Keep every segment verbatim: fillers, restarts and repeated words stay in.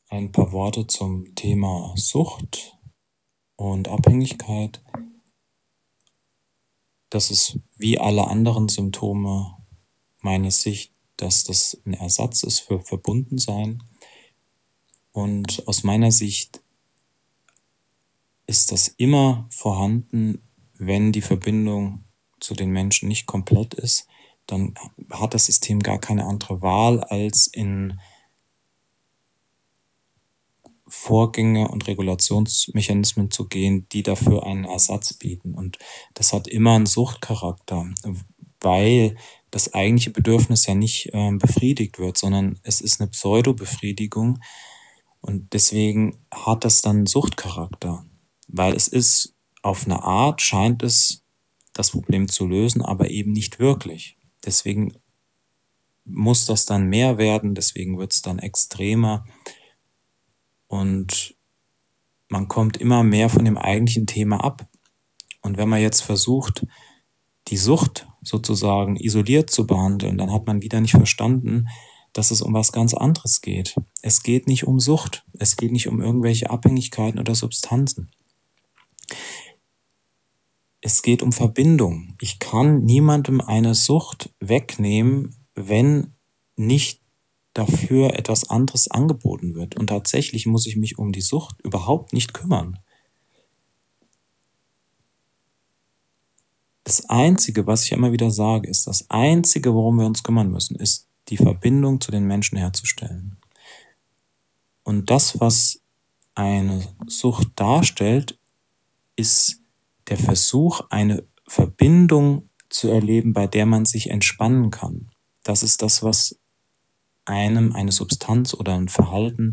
ein paar Worte zum Thema Sucht und Abhängigkeit. Das ist wie alle anderen Symptome meine Sicht, dass das ein Ersatz ist für Verbundensein. Und aus meiner Sicht ist das immer vorhanden, wenn die Verbindung zu den Menschen nicht komplett ist. Dann hat das System gar keine andere Wahl, als in Vorgänge und Regulationsmechanismen zu gehen, die dafür einen Ersatz bieten. Und das hat immer einen Suchtcharakter, weil das eigentliche Bedürfnis ja nicht äh, befriedigt wird, sondern es ist eine Pseudo-Befriedigung. Und deswegen hat das dann Suchtcharakter, weil es ist auf eine Art, scheint es das Problem zu lösen, aber eben nicht wirklich. Deswegen muss das dann mehr werden, deswegen wird es dann extremer. Und man kommt immer mehr von dem eigentlichen Thema ab. Und wenn man jetzt versucht, die Sucht sozusagen isoliert zu behandeln, dann hat man wieder nicht verstanden, dass es um was ganz anderes geht. Es geht nicht um Sucht, es geht nicht um irgendwelche Abhängigkeiten oder Substanzen. Es geht um Verbindung. Ich kann niemandem eine Sucht wegnehmen, wenn nicht dafür etwas anderes angeboten wird. Und tatsächlich muss ich mich um die Sucht überhaupt nicht kümmern. Das Einzige, was ich immer wieder sage, ist, das Einzige, worum wir uns kümmern müssen, ist, die Verbindung zu den Menschen herzustellen. Und das, was eine Sucht darstellt, ist der Versuch, eine Verbindung zu erleben, bei der man sich entspannen kann. Das ist das, was einem eine Substanz oder ein Verhalten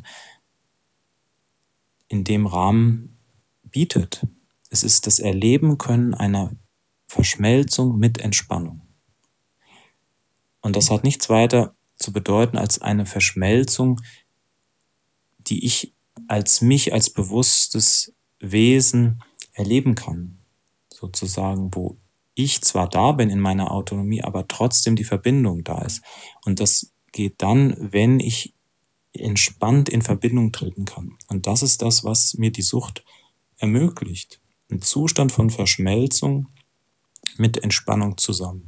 in dem Rahmen bietet. Es ist das Erleben können einer Verschmelzung mit Entspannung. Und das hat nichts weiter zu bedeuten als eine Verschmelzung, die ich als mich, als bewusstes Wesen erleben kann. Sozusagen, wo ich zwar da bin in meiner Autonomie, aber trotzdem die Verbindung da ist. Und das geht dann, wenn ich entspannt in Verbindung treten kann. Und das ist das, was mir die Sucht ermöglicht. Ein Zustand von Verschmelzung mit Entspannung zusammen.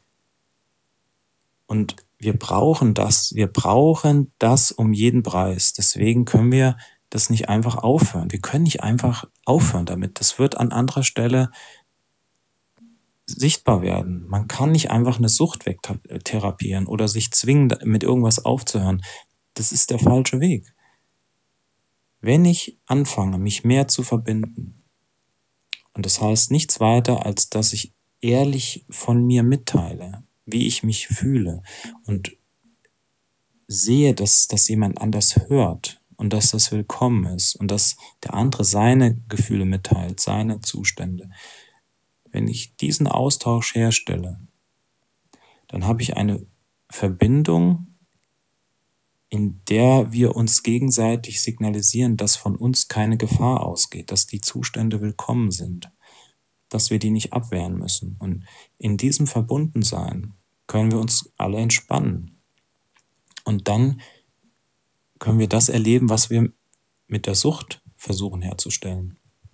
Und wir brauchen das, wir brauchen das um jeden Preis. Deswegen können wir das nicht einfach aufhören. Wir können nicht einfach aufhören damit. Das wird an anderer Stelle sichtbar werden. Man kann nicht einfach eine Sucht wegtherapieren oder sich zwingen, mit irgendwas aufzuhören. Das ist der falsche Weg. Wenn ich anfange, mich mehr zu verbinden, und das heißt nichts weiter, als dass ich ehrlich von mir mitteile, wie ich mich fühle und sehe, dass das jemand anders hört und dass das willkommen ist und dass der andere seine Gefühle mitteilt, seine Zustände. Wenn ich diesen Austausch herstelle, dann habe ich eine Verbindung, in der wir uns gegenseitig signalisieren, dass von uns keine Gefahr ausgeht, dass die Zustände willkommen sind, dass wir die nicht abwehren müssen. Und in diesem Verbundensein können wir uns alle entspannen. Und dann können wir das erleben, was wir mit der Sucht versuchen herzustellen.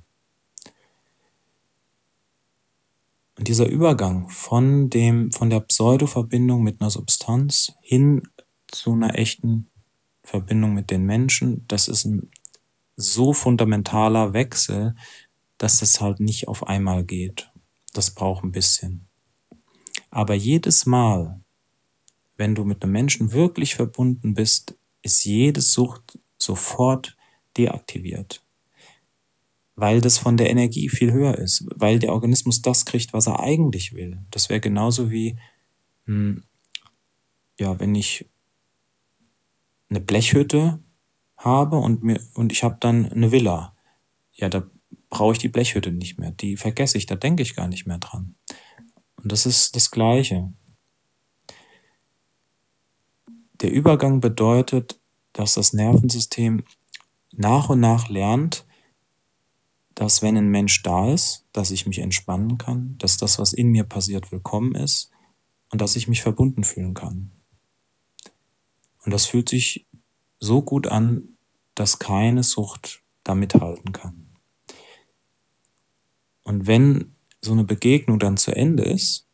Und dieser Übergang von dem, von der Pseudo-Verbindung mit einer Substanz hin zu einer echten Verbindung mit den Menschen, das ist ein so fundamentaler Wechsel, dass das halt nicht auf einmal geht. Das braucht ein bisschen. Aber jedes Mal, wenn du mit einem Menschen wirklich verbunden bist, ist jede Sucht sofort deaktiviert. Weil das von der Energie viel höher ist, weil der Organismus das kriegt, was er eigentlich will. Das wäre genauso wie, hm, ja, wenn ich eine Blechhütte habe und mir und ich habe dann eine Villa. Ja, da brauche ich die Blechhütte nicht mehr. Die vergesse ich, da denke ich gar nicht mehr dran. Und das ist das Gleiche. Der Übergang bedeutet, dass das Nervensystem nach und nach lernt, dass wenn ein Mensch da ist, dass ich mich entspannen kann, dass das, was in mir passiert, willkommen ist und dass ich mich verbunden fühlen kann. Und das fühlt sich so gut an, dass keine Sucht da mithalten kann. Und wenn so eine Begegnung dann zu Ende ist,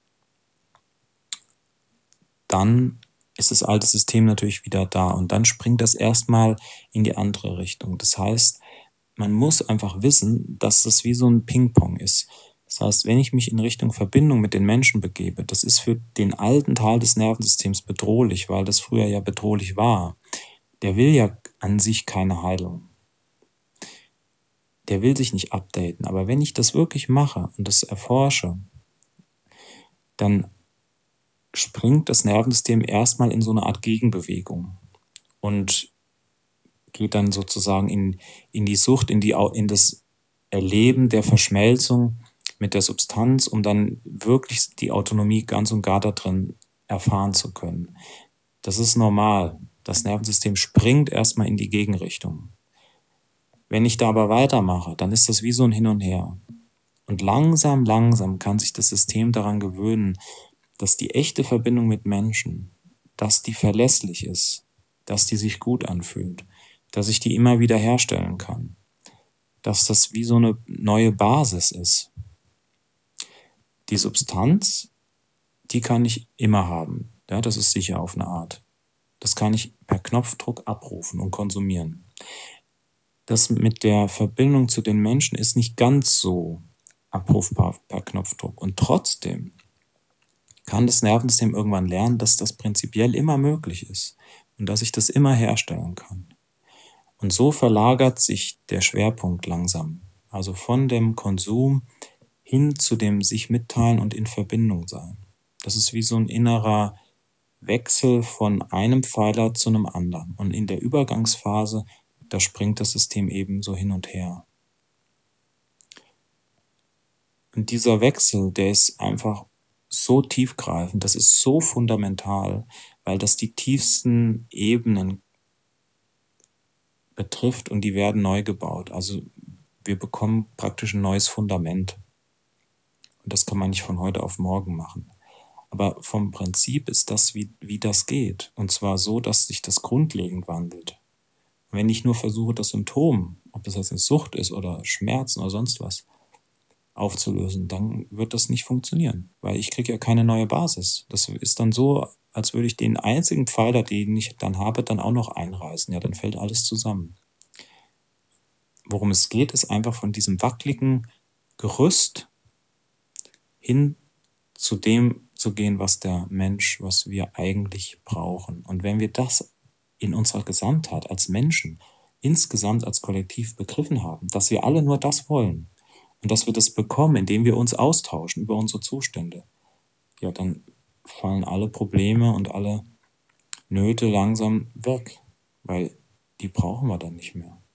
dann ist das alte System natürlich wieder da und dann springt das erstmal in die andere Richtung. Das heißt, man muss einfach wissen, dass das wie so ein Ping-Pong ist. Das heißt, wenn ich mich in Richtung Verbindung mit den Menschen begebe, das ist für den alten Teil des Nervensystems bedrohlich, weil das früher ja bedrohlich war. Der will ja an sich keine Heilung. Der will sich nicht updaten. Aber wenn ich das wirklich mache und das erforsche, dann springt das Nervensystem erstmal in so eine Art Gegenbewegung und geht dann sozusagen in, in die Sucht, in, die, in das Erleben der Verschmelzung mit der Substanz, um dann wirklich die Autonomie ganz und gar da drin erfahren zu können. Das ist normal. Das Nervensystem springt erstmal in die Gegenrichtung. Wenn ich da aber weitermache, dann ist das wie so ein Hin und Her. Und langsam, langsam kann sich das System daran gewöhnen, dass die echte Verbindung mit Menschen, dass die verlässlich ist, dass die sich gut anfühlt, dass ich die immer wieder herstellen kann, dass das wie so eine neue Basis ist. Die Substanz, die kann ich immer haben. Ja, das ist sicher auf eine Art. Das kann ich per Knopfdruck abrufen und konsumieren. Das mit der Verbindung zu den Menschen ist nicht ganz so abrufbar per Knopfdruck. Und trotzdem kann das Nervensystem irgendwann lernen, dass das prinzipiell immer möglich ist und dass ich das immer herstellen kann. Und so verlagert sich der Schwerpunkt langsam, also von dem Konsum hin zu dem sich mitteilen und in Verbindung sein. Das ist wie so ein innerer Wechsel von einem Pfeiler zu einem anderen. Und in der Übergangsphase, da springt das System eben so hin und her. Und dieser Wechsel, der ist einfach so tiefgreifend, das ist so fundamental, weil das die tiefsten Ebenen betrifft und die werden neu gebaut. Also wir bekommen praktisch ein neues Fundament. Und das kann man nicht von heute auf morgen machen. Aber vom Prinzip ist das, wie, wie das geht. Und zwar so, dass sich das grundlegend wandelt. Und wenn ich nur versuche, das Symptom, ob das jetzt eine Sucht ist oder Schmerzen oder sonst was, aufzulösen, dann wird das nicht funktionieren, weil ich kriege ja keine neue Basis. Das ist dann so, als würde ich den einzigen Pfeiler, den ich dann habe, dann auch noch einreißen. Ja, dann fällt alles zusammen. Worum es geht, ist einfach von diesem wackeligen Gerüst hin zu dem zu gehen, was der Mensch, was wir eigentlich brauchen. Und wenn wir das in unserer Gesamtheit als Menschen, insgesamt als Kollektiv begriffen haben, dass wir alle nur das wollen, und dass wir das bekommen, indem wir uns austauschen über unsere Zustände, ja, dann fallen alle Probleme und alle Nöte langsam weg, weil die brauchen wir dann nicht mehr.